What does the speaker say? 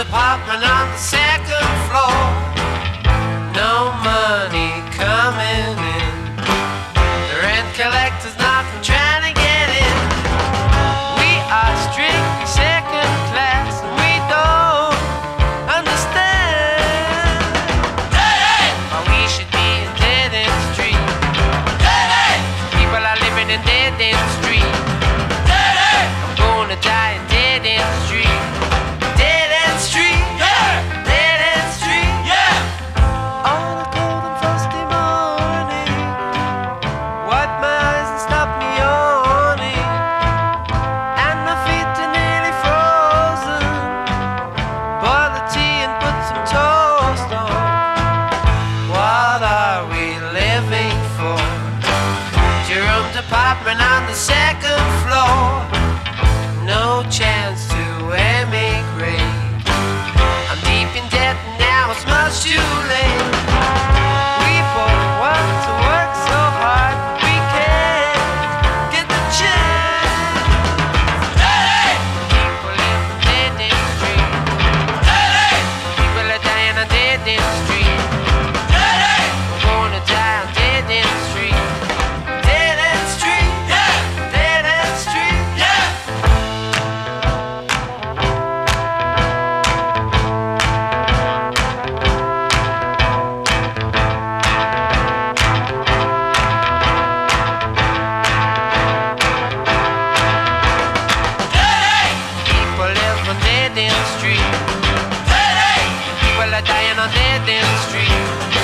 apartment on the second floor. No money coming in. The rent collector's knocking, trying to get in. We are strictly second class and we don't understand why we should be in dead-end street. People are living in dead-end street. I'm gonna die in dead-end street. Dead-end street. Dead-end street. On a cold and frosty morning, wipe my eyes and stop me yawning, and my feet are nearly frozen. Boil the tea and put some toast on. What are we living for? Jerome's apartment on the second floor. No chance to emigrate. I'm deep in debt and now it's much too late. We both want to work so hard, we can't get the chance. People live on dead-end street. People are dying on dead-end street. We're gonna die on dead-end street. Dead-end street. Dead-end street. People live on dead-end street. People are dying on dead-end street.